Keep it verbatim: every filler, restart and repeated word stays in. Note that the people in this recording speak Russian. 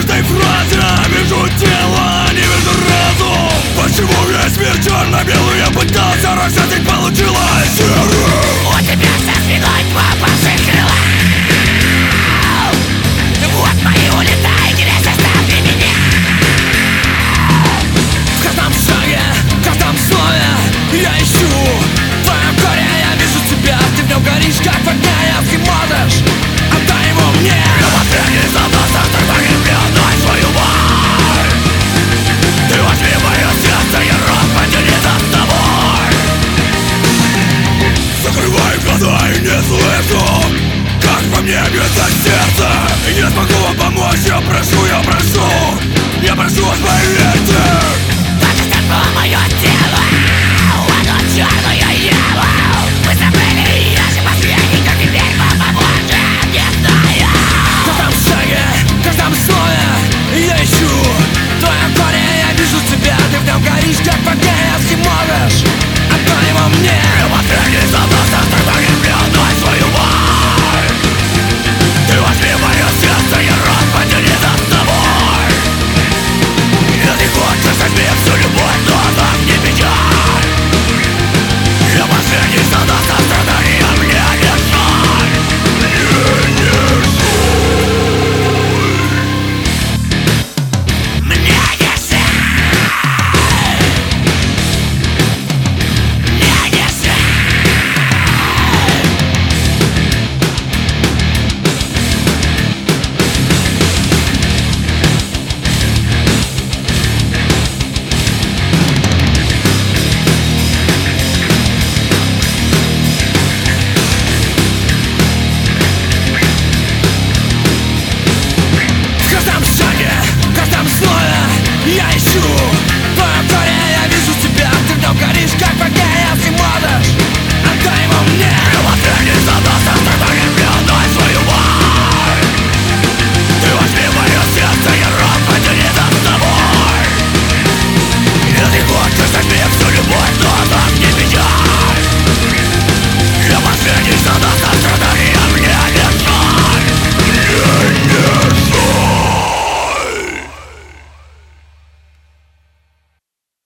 каждой фразе вижу тело, не вижу разум. Почему весь мир черно-белый? Я пытался расчетить, получилось серым. У тебя сосвиной два больших крыла. Вот мои улетай, грязь, оставь меня. В каждом шаге, в каждом слове я ищу в твоем горе, я вижу тебя. Ты в нем горишь, как в огне, если можешь, отдай его мне. Я последний солдат, так погребленной свою боль. Ты возьми мое сердце, я рад поделиться с тобой. Закрываю глаза и не слышу, как во мне бьется сердце. И не смогу вам помочь, я прошу, я прошу, я прошу вас, мои.